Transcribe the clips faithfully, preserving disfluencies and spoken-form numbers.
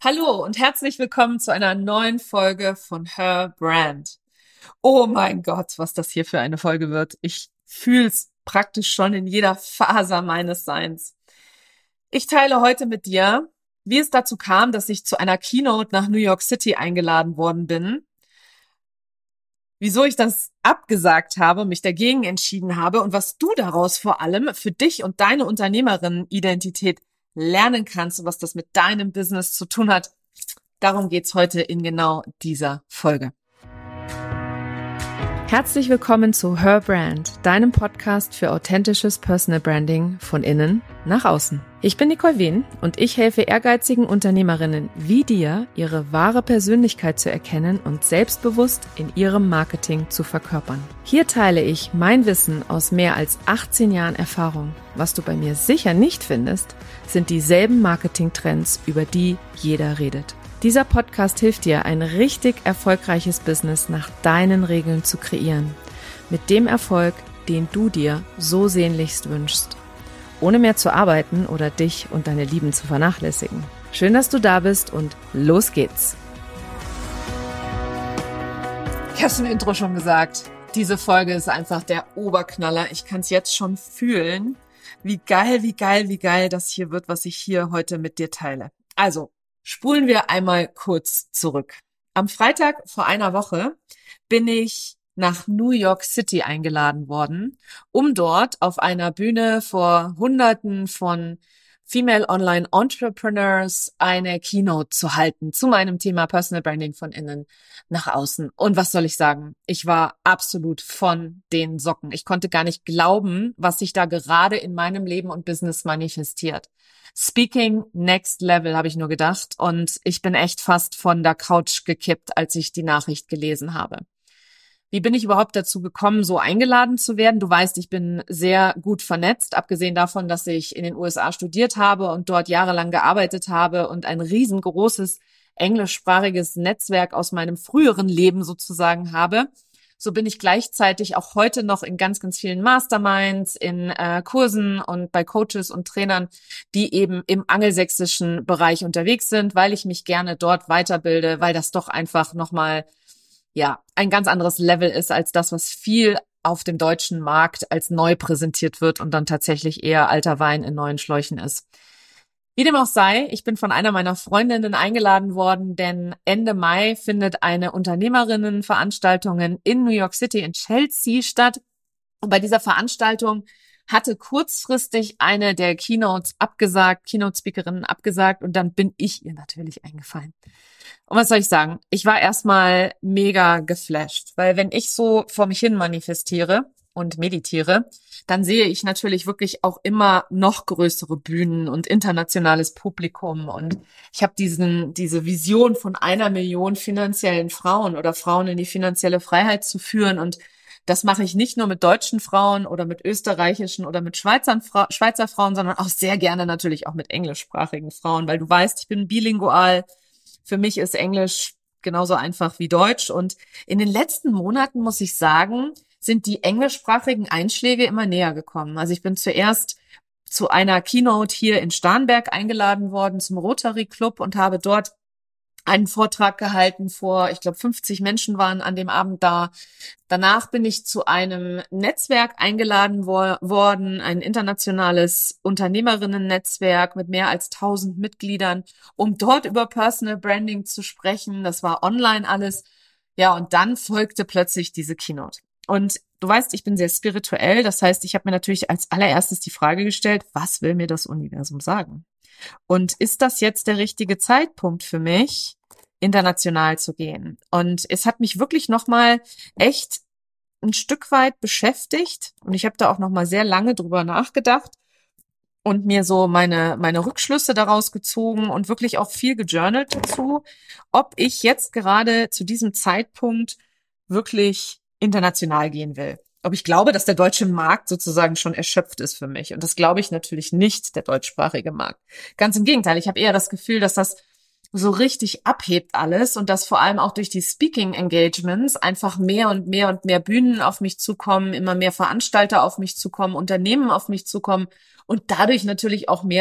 Hallo und herzlich willkommen zu einer neuen Folge von Her Brand. Oh mein Gott, was das hier für eine Folge wird. Ich fühl's praktisch schon in jeder Faser meines Seins. Ich teile heute mit dir, wie es dazu kam, dass ich zu einer Keynote nach New York City eingeladen worden bin, wieso ich das abgesagt habe, mich dagegen entschieden habe und was du daraus vor allem für dich und deine Unternehmerinnen-Identität lernen kannst und was das mit deinem Business zu tun hat. Darum geht's heute in genau dieser Folge. Herzlich willkommen zu Her Brand, deinem Podcast für authentisches Personal Branding von innen nach außen. Ich bin Nicole Wehn und ich helfe ehrgeizigen Unternehmerinnen wie dir, ihre wahre Persönlichkeit zu erkennen und selbstbewusst in ihrem Marketing zu verkörpern. Hier teile ich mein Wissen aus mehr als achtzehn Jahren Erfahrung. Was du bei mir sicher nicht findest, sind dieselben Marketingtrends, über die jeder redet. Dieser Podcast hilft dir, ein richtig erfolgreiches Business nach deinen Regeln zu kreieren. Mit dem Erfolg, den du dir so sehnlichst wünschst. Ohne mehr zu arbeiten oder dich und deine Lieben zu vernachlässigen. Schön, dass du da bist und los geht's. Ich habe es im Intro schon gesagt. Diese Folge ist einfach der Oberknaller. Ich kann es jetzt schon fühlen. Wie geil, wie geil, wie geil das hier wird, was ich hier heute mit dir teile. Also, spulen wir einmal kurz zurück. Am Freitag vor einer Woche bin ich nach New York City eingeladen worden, um dort auf einer Bühne vor Hunderten von Female Online Entrepreneurs eine Keynote zu halten zu meinem Thema Personal Branding von innen nach außen. Und was soll ich sagen? Ich war absolut von den Socken. Ich konnte gar nicht glauben, was sich da gerade in meinem Leben und Business manifestiert. Speaking next level, habe ich nur gedacht. Und ich bin echt fast von der Couch gekippt, als ich die Nachricht gelesen habe. Wie bin ich überhaupt dazu gekommen, so eingeladen zu werden? Du weißt, ich bin sehr gut vernetzt, abgesehen davon, dass ich in den U S A studiert habe und dort jahrelang gearbeitet habe und ein riesengroßes englischsprachiges Netzwerk aus meinem früheren Leben sozusagen habe. So bin ich gleichzeitig auch heute noch in ganz, ganz vielen Masterminds, in äh, Kursen und bei Coaches und Trainern, die eben im angelsächsischen Bereich unterwegs sind, weil ich mich gerne dort weiterbilde, weil das doch einfach nochmal, ja, ein ganz anderes Level ist als das, was viel auf dem deutschen Markt als neu präsentiert wird und dann tatsächlich eher alter Wein in neuen Schläuchen ist. Wie dem auch sei, ich bin von einer meiner Freundinnen eingeladen worden, denn Ende Mai findet eine Unternehmerinnenveranstaltung in New York City in Chelsea statt. Und bei dieser Veranstaltung hatte kurzfristig eine der Keynotes abgesagt, Keynote-Speakerinnen abgesagt und dann bin ich ihr natürlich eingefallen. Und was soll ich sagen? Ich war erstmal mega geflasht, weil wenn ich so vor mich hin manifestiere und meditiere, dann sehe ich natürlich wirklich auch immer noch größere Bühnen und internationales Publikum. Und ich habe diesen diese Vision von einer Million finanziellen Frauen oder Frauen in die finanzielle Freiheit zu führen. Und das mache ich nicht nur mit deutschen Frauen oder mit österreichischen oder mit Schweizer, Schweizer Frauen, sondern auch sehr gerne natürlich auch mit englischsprachigen Frauen, weil du weißt, ich bin bilingual. Für mich ist Englisch genauso einfach wie Deutsch. Und in den letzten Monaten, muss ich sagen, sind die englischsprachigen Einschläge immer näher gekommen. Also ich bin zuerst zu einer Keynote hier in Starnberg eingeladen worden zum Rotary Club und habe dort einen Vortrag gehalten vor, ich glaube, fünfzig Menschen waren an dem Abend da. Danach bin ich zu einem Netzwerk eingeladen wo- worden, ein internationales Unternehmerinnen-Netzwerk mit mehr als tausend Mitgliedern, um dort über Personal Branding zu sprechen. Das war online alles. Ja, und dann folgte plötzlich diese Keynote. Und du weißt, ich bin sehr spirituell. Das heißt, ich habe mir natürlich als allererstes die Frage gestellt, was will mir das Universum sagen? Und ist das jetzt der richtige Zeitpunkt für mich, international zu gehen? Und es hat mich wirklich nochmal echt ein Stück weit beschäftigt. Und ich habe da auch nochmal sehr lange drüber nachgedacht und mir so meine meine Rückschlüsse daraus gezogen und wirklich auch viel gejournalt dazu, ob ich jetzt gerade zu diesem Zeitpunkt wirklich international gehen will. Ob ich glaube, dass der deutsche Markt sozusagen schon erschöpft ist für mich. Und das glaube ich natürlich nicht, der deutschsprachige Markt. Ganz im Gegenteil, ich habe eher das Gefühl, dass das so richtig abhebt alles und dass vor allem auch durch die Speaking Engagements einfach mehr und mehr und mehr Bühnen auf mich zukommen, immer mehr Veranstalter auf mich zukommen, Unternehmen auf mich zukommen und dadurch natürlich auch mehr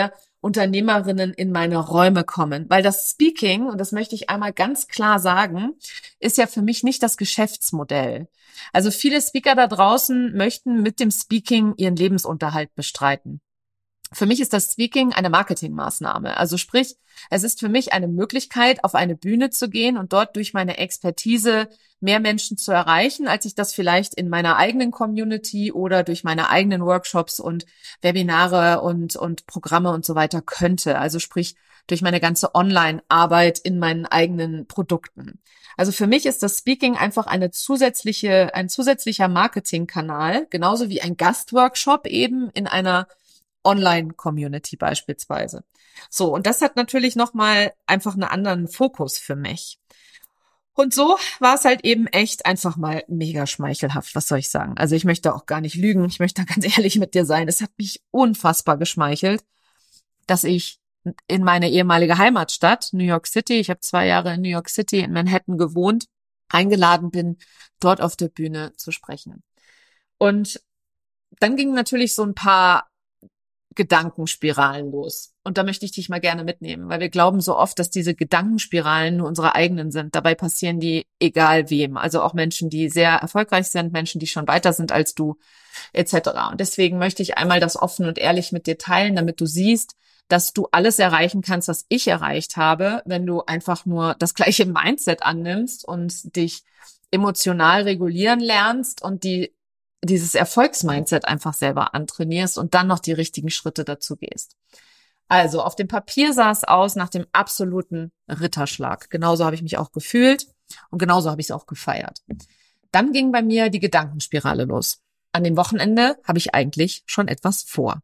Unternehmerinnen in meine Räume kommen. Weil das Speaking, und das möchte ich einmal ganz klar sagen, ist ja für mich nicht das Geschäftsmodell. Also viele Speaker da draußen möchten mit dem Speaking ihren Lebensunterhalt bestreiten. Für mich ist das Speaking eine Marketingmaßnahme. Also sprich, es ist für mich eine Möglichkeit, auf eine Bühne zu gehen und dort durch meine Expertise mehr Menschen zu erreichen, als ich das vielleicht in meiner eigenen Community oder durch meine eigenen Workshops und Webinare und, und Programme und so weiter könnte. Also sprich, durch meine ganze Online-Arbeit in meinen eigenen Produkten. Also für mich ist das Speaking einfach eine zusätzliche, ein zusätzlicher Marketingkanal, genauso wie ein Gastworkshop eben in einer Online-Community beispielsweise. So, und das hat natürlich nochmal einfach einen anderen Fokus für mich. Und so war es halt eben echt einfach mal mega schmeichelhaft, was soll ich sagen. Also ich möchte auch gar nicht lügen, ich möchte da ganz ehrlich mit dir sein. Es hat mich unfassbar geschmeichelt, dass ich in meine ehemalige Heimatstadt, New York City, ich habe zwei Jahre in New York City in Manhattan gewohnt, eingeladen bin, dort auf der Bühne zu sprechen. Und dann gingen natürlich so ein paar Gedankenspiralen los. Und da möchte ich dich mal gerne mitnehmen, weil wir glauben so oft, dass diese Gedankenspiralen nur unsere eigenen sind. Dabei passieren die egal wem. Also auch Menschen, die sehr erfolgreich sind, Menschen, die schon weiter sind als du, et cetera. Und deswegen möchte ich einmal das offen und ehrlich mit dir teilen, damit du siehst, dass du alles erreichen kannst, was ich erreicht habe, wenn du einfach nur das gleiche Mindset annimmst und dich emotional regulieren lernst und die dieses Erfolgsmindset einfach selber antrainierst und dann noch die richtigen Schritte dazu gehst. Also auf dem Papier sah es aus nach dem absoluten Ritterschlag. Genauso habe ich mich auch gefühlt und genauso habe ich es auch gefeiert. Dann ging bei mir die Gedankenspirale los. An dem Wochenende habe ich eigentlich schon etwas vor.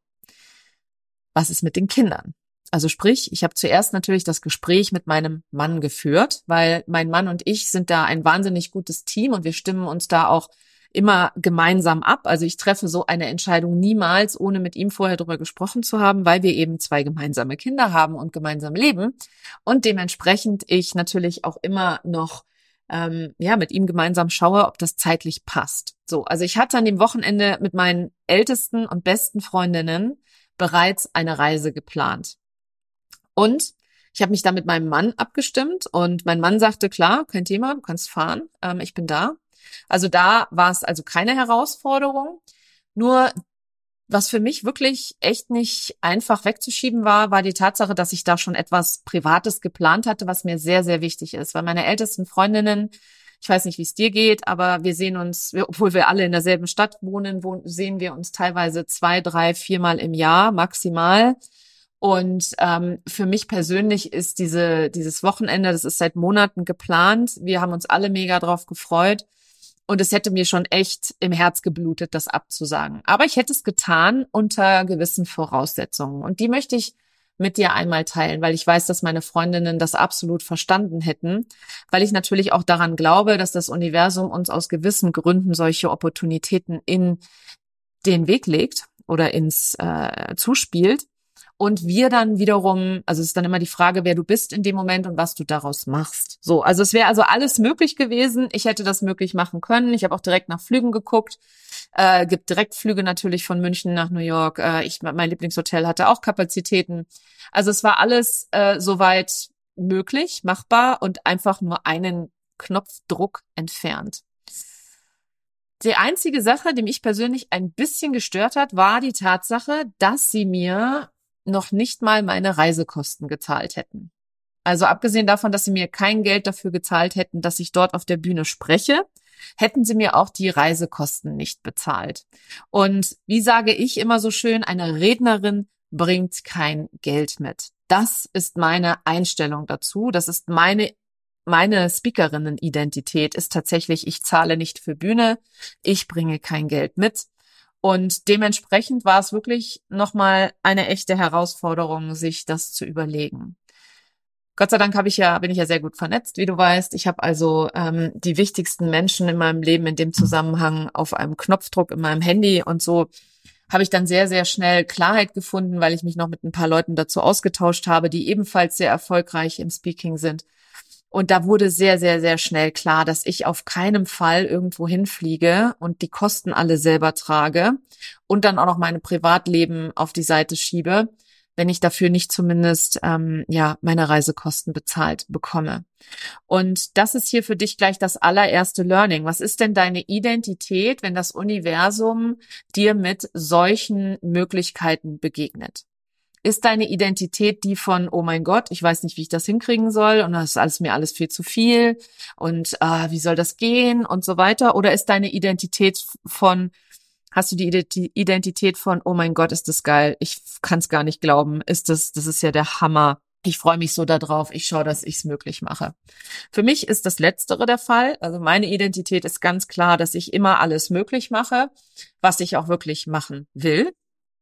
Was ist mit den Kindern? Also sprich, ich habe zuerst natürlich das Gespräch mit meinem Mann geführt, weil mein Mann und ich sind da ein wahnsinnig gutes Team und wir stimmen uns da auch immer gemeinsam ab. Also ich treffe so eine Entscheidung niemals, ohne mit ihm vorher darüber gesprochen zu haben, weil wir eben zwei gemeinsame Kinder haben und gemeinsam leben und dementsprechend ich natürlich auch immer noch ähm, ja mit ihm gemeinsam schaue, ob das zeitlich passt. So, also ich hatte an dem Wochenende mit meinen ältesten und besten Freundinnen bereits eine Reise geplant und ich habe mich da mit meinem Mann abgestimmt und mein Mann sagte, klar, kein Thema, du kannst fahren, ähm, ich bin da. Also da war es also keine Herausforderung. Nur was für mich wirklich echt nicht einfach wegzuschieben war, war die Tatsache, dass ich da schon etwas Privates geplant hatte, was mir sehr, sehr wichtig ist. Weil meine ältesten Freundinnen, ich weiß nicht, wie es dir geht, aber wir sehen uns, obwohl wir alle in derselben Stadt wohnen, wohnen sehen wir uns teilweise zwei, drei, viermal im Jahr maximal. Und ähm, für mich persönlich ist diese dieses Wochenende, das ist seit Monaten geplant. Wir haben uns alle mega drauf gefreut. Und es hätte mir schon echt im Herz geblutet, das abzusagen. Aber ich hätte es getan unter gewissen Voraussetzungen. Und die möchte ich mit dir einmal teilen, weil ich weiß, dass meine Freundinnen das absolut verstanden hätten, weil ich natürlich auch daran glaube, dass das Universum uns aus gewissen Gründen solche Opportunitäten in den Weg legt oder ins äh, zuspielt. Und wir dann wiederum, also es ist dann immer die Frage, wer du bist in dem Moment und was du daraus machst. So, also es wäre also alles möglich gewesen. Ich hätte das möglich machen können. Ich habe auch direkt nach Flügen geguckt. Äh, gibt Direktflüge natürlich von München nach New York. Äh, ich, mein Lieblingshotel hatte auch Kapazitäten. Also es war alles äh, soweit möglich, machbar und einfach nur einen Knopfdruck entfernt. Die einzige Sache, die mich persönlich ein bisschen gestört hat, war die Tatsache, dass sie mir noch nicht mal meine Reisekosten gezahlt hätten. Also abgesehen davon, dass sie mir kein Geld dafür gezahlt hätten, dass ich dort auf der Bühne spreche, hätten sie mir auch die Reisekosten nicht bezahlt. Und wie sage ich immer so schön, eine Rednerin bringt kein Geld mit. Das ist meine Einstellung dazu. Das ist meine meine Speakerinnen-Identität ist tatsächlich, ich zahle nicht für Bühne, ich bringe kein Geld mit. Und dementsprechend war es wirklich nochmal eine echte Herausforderung, sich das zu überlegen. Gott sei Dank habe ich ja, bin ich ja sehr gut vernetzt, wie du weißt. Ich habe also ähm, die wichtigsten Menschen in meinem Leben in dem Zusammenhang auf einem Knopfdruck in meinem Handy und so habe ich dann sehr, sehr schnell Klarheit gefunden, weil ich mich noch mit ein paar Leuten dazu ausgetauscht habe, die ebenfalls sehr erfolgreich im Speaking sind. Und da wurde sehr, sehr, sehr schnell klar, dass ich auf keinen Fall irgendwo hinfliege und die Kosten alle selber trage und dann auch noch mein Privatleben auf die Seite schiebe, wenn ich dafür nicht zumindest ähm, ja meine Reisekosten bezahlt bekomme. Und das ist hier für dich gleich das allererste Learning. Was ist denn deine Identität, wenn das Universum dir mit solchen Möglichkeiten begegnet? Ist deine Identität die von, oh mein Gott, ich weiß nicht, wie ich das hinkriegen soll und das ist alles mir alles viel zu viel und äh, wie soll das gehen und so weiter? Oder ist deine Identität von, hast du die Identität von, oh mein Gott, ist das geil, ich kann es gar nicht glauben, ist das, das ist ja der Hammer. Ich freue mich so darauf, ich schaue, dass ich es möglich mache. Für mich ist das Letztere der Fall. Also meine Identität ist ganz klar, dass ich immer alles möglich mache, was ich auch wirklich machen will.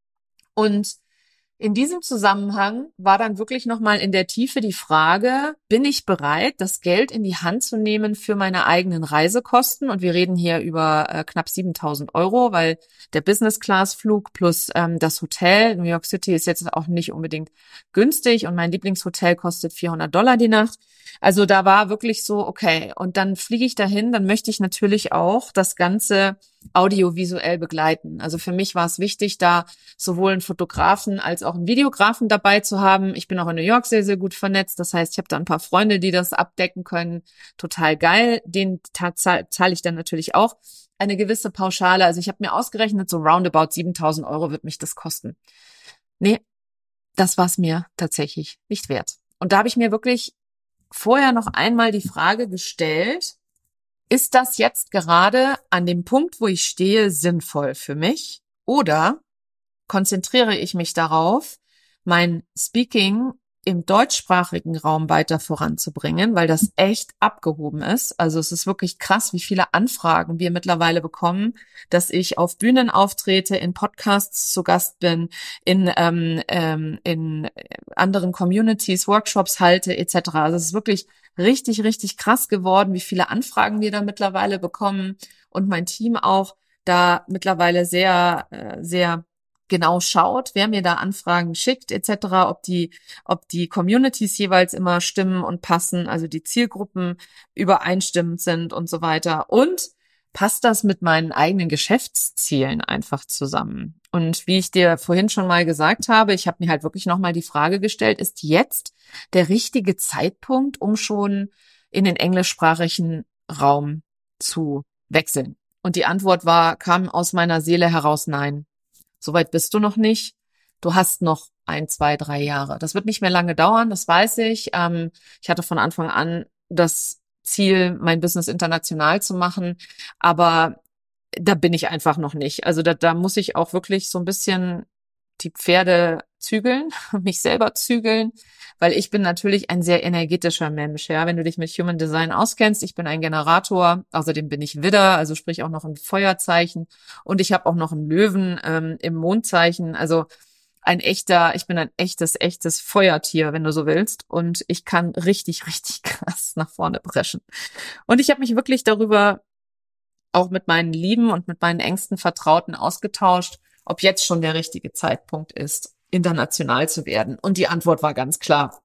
Und in diesem Zusammenhang war dann wirklich nochmal in der Tiefe die Frage, bin ich bereit, das Geld in die Hand zu nehmen für meine eigenen Reisekosten? Und wir reden hier über äh, knapp siebentausend Euro, weil der Business-Class-Flug plus ähm, das Hotel, New York City ist jetzt auch nicht unbedingt günstig und mein Lieblingshotel kostet vierhundert Dollar die Nacht. Also da war wirklich so, okay, und dann fliege ich dahin, dann möchte ich natürlich auch das Ganze audiovisuell begleiten. Also für mich war es wichtig, da sowohl einen Fotografen als auch einen Videografen dabei zu haben. Ich bin auch in New York sehr, sehr gut vernetzt. Das heißt, ich habe da ein paar Freunde, die das abdecken können. Total geil. Den zahle zahl ich dann natürlich auch eine gewisse Pauschale. Also ich habe mir ausgerechnet, so roundabout siebentausend Euro wird mich das kosten. Nee, das war es mir tatsächlich nicht wert. Und da habe ich mir wirklich vorher noch einmal die Frage gestellt, ist das jetzt gerade an dem Punkt, wo ich stehe, sinnvoll für mich? Oder konzentriere ich mich darauf, mein Speaking im deutschsprachigen Raum weiter voranzubringen, weil das echt abgehoben ist. Also es ist wirklich krass, wie viele Anfragen wir mittlerweile bekommen, dass ich auf Bühnen auftrete, in Podcasts zu Gast bin, in ähm, ähm, in anderen Communities Workshops halte et cetera. Also es ist wirklich richtig, richtig krass geworden, wie viele Anfragen wir da mittlerweile bekommen und mein Team auch da mittlerweile sehr, äh, sehr genau schaut, wer mir da Anfragen schickt et cetera, ob die, ob die Communities jeweils immer stimmen und passen, also die Zielgruppen übereinstimmend sind und so weiter. Und passt das mit meinen eigenen Geschäftszielen einfach zusammen? Und wie ich dir vorhin schon mal gesagt habe, ich habe mir halt wirklich nochmal die Frage gestellt, ist jetzt der richtige Zeitpunkt, um schon in den englischsprachigen Raum zu wechseln? Und die Antwort war, kam aus meiner Seele heraus, nein. Soweit bist du noch nicht. Du hast noch ein, zwei, drei Jahre. Das wird nicht mehr lange dauern, das weiß ich. Ähm, ich hatte von Anfang an das Ziel, mein Business international zu machen, aber da bin ich einfach noch nicht. Also da, da muss ich auch wirklich so ein bisschen die Pferde zügeln, mich selber zügeln, weil ich bin natürlich ein sehr energetischer Mensch. Ja, wenn du dich mit Human Design auskennst, ich bin ein Generator, außerdem bin ich Widder, also sprich auch noch ein Feuerzeichen und ich habe auch noch einen Löwen ähm, im Mondzeichen, also ein echter, ich bin ein echtes, echtes Feuertier, wenn du so willst, und ich kann richtig, richtig krass nach vorne preschen. Und ich habe mich wirklich darüber auch mit meinen Lieben und mit meinen engsten Vertrauten ausgetauscht, ob jetzt schon der richtige Zeitpunkt ist, international zu werden. Und die Antwort war ganz klar,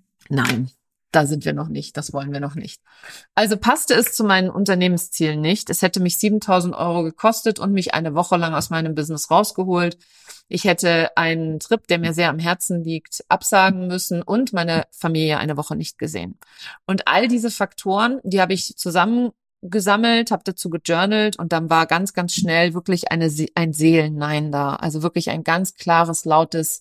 nein, da sind wir noch nicht, das wollen wir noch nicht. Also passte es zu meinen Unternehmenszielen nicht. Es hätte mich siebentausend Euro gekostet und mich eine Woche lang aus meinem Business rausgeholt. Ich hätte einen Trip, der mir sehr am Herzen liegt, absagen müssen und meine Familie eine Woche nicht gesehen. Und all diese Faktoren, die habe ich zusammen gesammelt, habe dazu gejournalt und dann war ganz, ganz schnell wirklich eine, ein Seelennein da. Also wirklich ein ganz klares, lautes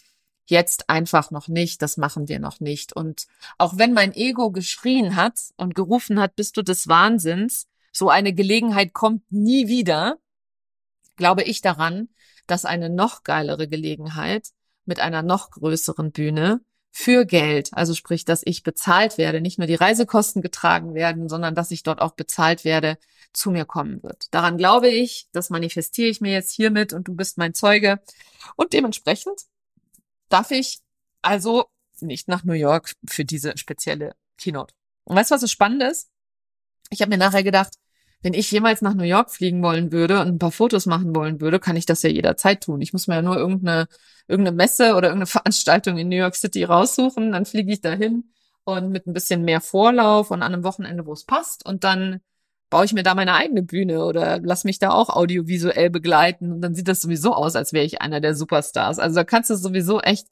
jetzt einfach noch nicht, das machen wir noch nicht. Und auch wenn mein Ego geschrien hat und gerufen hat, bist du des Wahnsinns, so eine Gelegenheit kommt nie wieder, glaube ich daran, dass eine noch geilere Gelegenheit mit einer noch größeren Bühne für Geld, also sprich, dass ich bezahlt werde, nicht nur die Reisekosten getragen werden, sondern dass ich dort auch bezahlt werde, zu mir kommen wird. Daran glaube ich, das manifestiere ich mir jetzt hiermit und du bist mein Zeuge. Und dementsprechend darf ich also nicht nach New York für diese spezielle Keynote. Und weißt du, was so spannend ist? Ich habe mir nachher gedacht, wenn ich jemals nach New York fliegen wollen würde und ein paar Fotos machen wollen würde, kann ich das ja jederzeit tun. Ich muss mir ja nur irgendeine irgendeine Messe oder irgendeine Veranstaltung in New York City raussuchen, dann fliege ich dahin und mit ein bisschen mehr Vorlauf und an einem Wochenende, wo es passt, und dann baue ich mir da meine eigene Bühne oder lass mich da auch audiovisuell begleiten und dann sieht das sowieso aus, als wäre ich einer der Superstars. Also da kannst du sowieso echt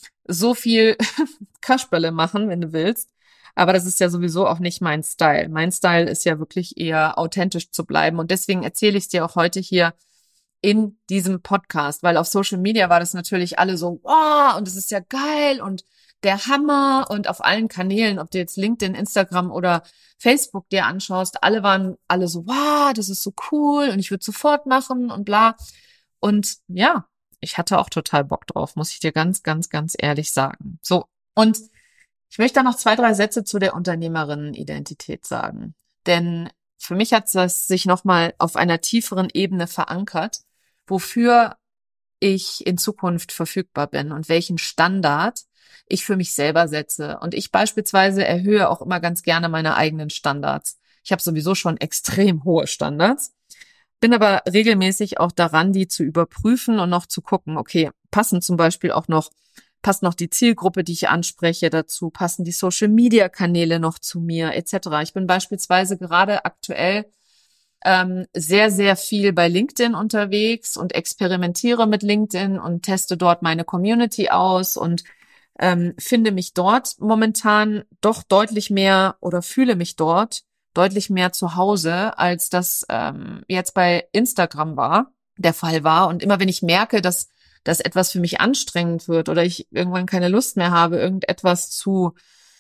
so viel Kasperle machen, wenn du willst. Aber das ist ja sowieso auch nicht mein Style. Mein Style ist ja wirklich eher authentisch zu bleiben. Und deswegen erzähle ich es dir auch heute hier in diesem Podcast, weil auf Social Media war das natürlich alle so, wow, und es ist ja geil und der Hammer, und auf allen Kanälen, ob du jetzt LinkedIn, Instagram oder Facebook dir anschaust, alle waren alle so, wow, das ist so cool und ich würde sofort machen und bla. Und ja, ich hatte auch total Bock drauf, muss ich dir ganz, ganz, ganz ehrlich sagen. So, und ich möchte da noch zwei, drei Sätze zu der Unternehmerinnenidentität sagen. Denn für mich hat das sich nochmal auf einer tieferen Ebene verankert, wofür ich in Zukunft verfügbar bin und welchen Standard ich für mich selber setze. Und ich beispielsweise erhöhe auch immer ganz gerne meine eigenen Standards. Ich habe sowieso schon extrem hohe Standards, bin aber regelmäßig auch daran, die zu überprüfen und noch zu gucken, okay, passen zum Beispiel auch noch, passt noch die Zielgruppe, die ich anspreche, dazu, passen die Social-Media-Kanäle noch zu mir, et cetera. Ich bin beispielsweise gerade aktuell ähm, sehr, sehr viel bei LinkedIn unterwegs und experimentiere mit LinkedIn und teste dort meine Community aus und ähm, finde mich dort momentan doch deutlich mehr oder fühle mich dort deutlich mehr zu Hause, als das ähm, jetzt bei Instagram war, der Fall war. Und immer wenn ich merke, dass dass etwas für mich anstrengend wird oder ich irgendwann keine Lust mehr habe, irgendetwas zu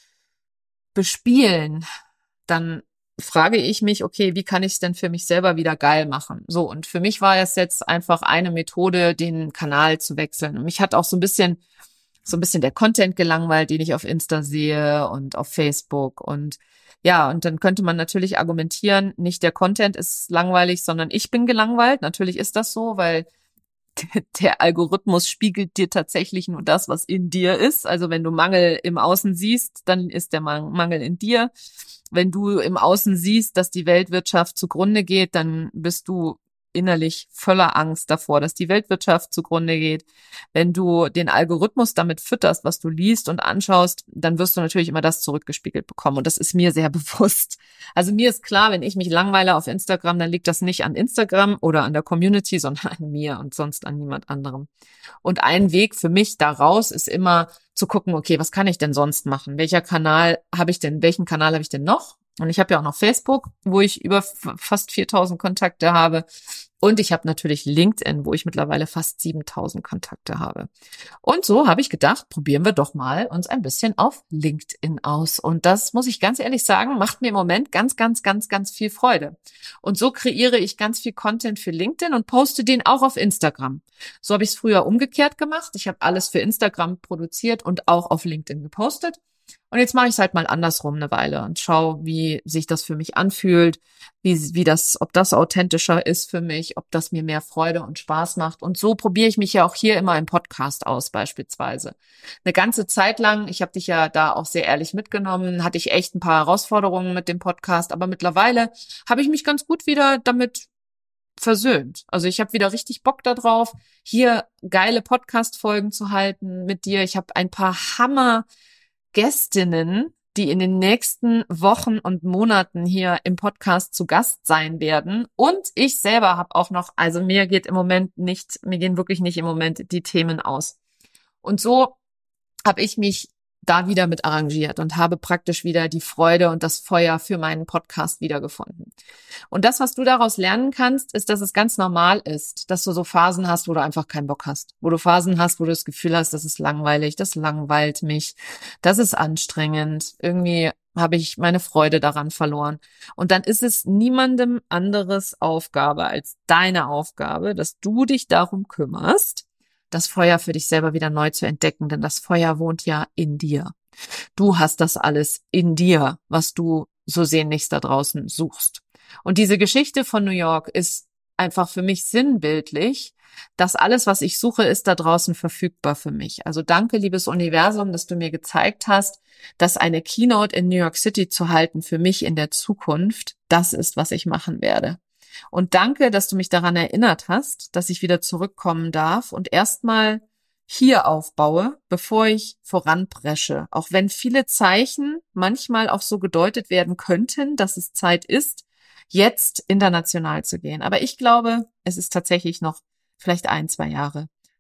bespielen, dann frage ich mich, okay, wie kann ich es denn für mich selber wieder geil machen? So, und für mich war es jetzt einfach eine Methode, den Kanal zu wechseln. Und mich hat auch so ein bisschen so ein bisschen der Content gelangweilt, den ich auf Insta sehe und auf Facebook. Und ja, und dann könnte man natürlich argumentieren, nicht der Content ist langweilig, sondern ich bin gelangweilt. Natürlich ist das so, weil der Algorithmus spiegelt dir tatsächlich nur das, was in dir ist. Also wenn du Mangel im Außen siehst, dann ist der Mangel in dir. Wenn du im Außen siehst, dass die Weltwirtschaft zugrunde geht, dann bist du innerlich voller Angst davor, dass die Weltwirtschaft zugrunde geht. Wenn du den Algorithmus damit fütterst, was du liest und anschaust, dann wirst du natürlich immer das zurückgespiegelt bekommen. Und das ist mir sehr bewusst. Also mir ist klar, wenn ich mich langweile auf Instagram, dann liegt das nicht an Instagram oder an der Community, sondern an mir und sonst an niemand anderem. Und ein Weg für mich daraus ist immer zu gucken, okay, was kann ich denn sonst machen? Welcher Kanal habe ich denn, welchen Kanal habe ich denn noch? Und ich habe ja auch noch Facebook, wo ich über fast viertausend Kontakte habe. Und ich habe natürlich LinkedIn, wo ich mittlerweile fast siebentausend Kontakte habe. Und so habe ich gedacht, probieren wir doch mal uns ein bisschen auf LinkedIn aus. Und das, muss ich ganz ehrlich sagen, macht mir im Moment ganz, ganz, ganz, ganz viel Freude. Und so kreiere ich ganz viel Content für LinkedIn und poste den auch auf Instagram. So habe ich es früher umgekehrt gemacht. Ich habe alles für Instagram produziert und auch auf LinkedIn gepostet. Und jetzt mache ich es halt mal andersrum eine Weile und schaue, wie sich das für mich anfühlt, wie, wie das, ob das authentischer ist für mich, ob das mir mehr Freude und Spaß macht. Und so probiere ich mich ja auch hier immer im Podcast aus, beispielsweise. Eine ganze Zeit lang, ich habe dich ja da auch sehr ehrlich mitgenommen, hatte ich echt ein paar Herausforderungen mit dem Podcast, aber mittlerweile habe ich mich ganz gut wieder damit versöhnt. Also ich habe wieder richtig Bock darauf, hier geile Podcast-Folgen zu halten mit dir. Ich habe ein paar Hammer Gästinnen, die in den nächsten Wochen und Monaten hier im Podcast zu Gast sein werden. Und ich selber habe auch noch, also mir geht im Moment nicht, mir gehen wirklich nicht im Moment die Themen aus. Und so habe ich mich da wieder mit arrangiert und habe praktisch wieder die Freude und das Feuer für meinen Podcast wiedergefunden. Und das, was du daraus lernen kannst, ist, dass es ganz normal ist, dass du so Phasen hast, wo du einfach keinen Bock hast. Wo du Phasen hast, wo du das Gefühl hast, das ist langweilig, das langweilt mich, das ist anstrengend. Irgendwie habe ich meine Freude daran verloren. Und dann ist es niemandem anderes Aufgabe als deine Aufgabe, dass du dich darum kümmerst, das Feuer für dich selber wieder neu zu entdecken, denn das Feuer wohnt ja in dir. Du hast das alles in dir, was du so sehnlichst da draußen suchst. Und diese Geschichte von New York ist einfach für mich sinnbildlich, dass alles, was ich suche, ist da draußen verfügbar für mich. Also danke, liebes Universum, dass du mir gezeigt hast, dass eine Keynote in New York City zu halten für mich in der Zukunft das ist, was ich machen werde. Und danke, dass du mich daran erinnert hast, dass ich wieder zurückkommen darf und erstmal hier aufbaue, bevor ich voranpresche. Auch wenn viele Zeichen manchmal auch so gedeutet werden könnten, dass es Zeit ist, jetzt international zu gehen. Aber ich glaube, es ist tatsächlich noch vielleicht ein, zwei Jahre,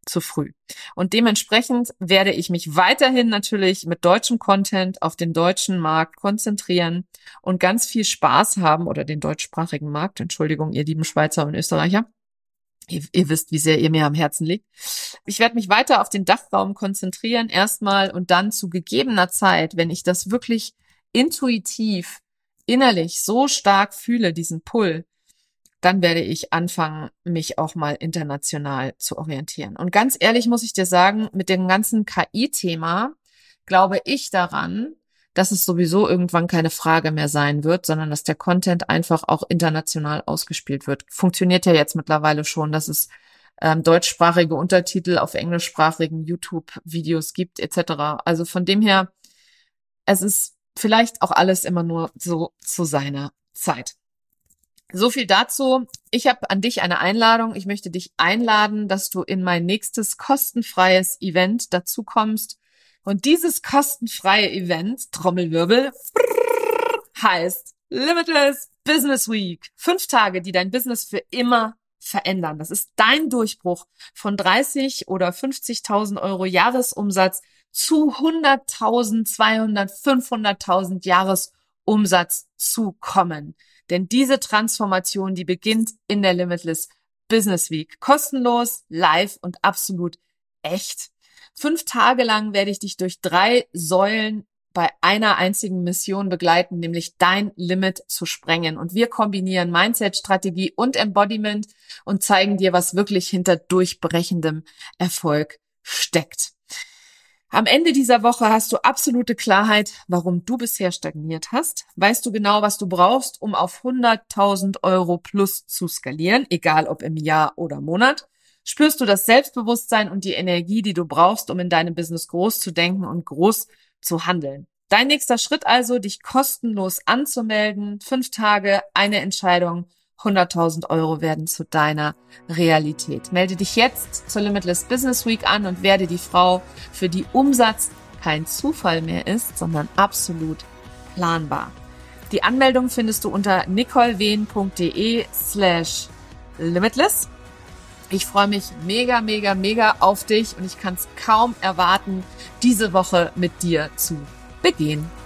zu früh. Und dementsprechend werde ich mich weiterhin natürlich mit deutschem Content auf den deutschen Markt konzentrieren und ganz viel Spaß haben, oder den deutschsprachigen Markt, Entschuldigung, ihr lieben Schweizer und Österreicher. Ihr, ihr wisst, wie sehr ihr mir am Herzen liegt. Ich werde mich weiter auf den Dachraum konzentrieren erstmal und dann zu gegebener Zeit, wenn ich das wirklich intuitiv, innerlich so stark fühle, diesen Pull, dann werde ich anfangen, mich auch mal international zu orientieren. Und ganz ehrlich muss ich dir sagen, mit dem ganzen K I-Thema glaube ich daran, dass es sowieso irgendwann keine Frage mehr sein wird, sondern dass der Content einfach auch international ausgespielt wird. Funktioniert ja jetzt mittlerweile schon, dass es ähm, deutschsprachige Untertitel auf englischsprachigen YouTube-Videos gibt et cetera. Also von dem her, es ist vielleicht auch alles immer nur so zu seiner Zeit. So viel dazu. Ich habe an dich eine Einladung. Ich möchte dich einladen, dass du in mein nächstes kostenfreies Event dazu kommst. Und dieses kostenfreie Event, Trommelwirbel, heißt Limitless Business Week. Fünf Tage, die dein Business für immer verändern. Das ist dein Durchbruch von dreißig oder fünfzigtausend Euro Jahresumsatz zu hunderttausend, zweihundert, fünfhunderttausend Jahresumsatz zu kommen. Denn diese Transformation, die beginnt in der Limitless Business Week. Kostenlos, live und absolut echt. Fünf Tage lang werde ich dich durch drei Säulen bei einer einzigen Mission begleiten, nämlich dein Limit zu sprengen. Und wir kombinieren Mindset, Strategie und Embodiment und zeigen dir, was wirklich hinter durchbrechendem Erfolg steckt. Am Ende dieser Woche hast du absolute Klarheit, warum du bisher stagniert hast. Weißt du genau, was du brauchst, um auf hunderttausend Euro plus zu skalieren, egal ob im Jahr oder Monat. Spürst du das Selbstbewusstsein und die Energie, die du brauchst, um in deinem Business groß zu denken und groß zu handeln. Dein nächster Schritt also, dich kostenlos anzumelden. Fünf Tage, eine Entscheidung. hunderttausend Euro werden zu deiner Realität. Melde dich jetzt zur Limitless Business Week an und werde die Frau, für die Umsatz kein Zufall mehr ist, sondern absolut planbar. Die Anmeldung findest du unter nicolewehn.de slash limitless. Ich freue mich mega, mega, mega auf dich und ich kann es kaum erwarten, diese Woche mit dir zu begehen.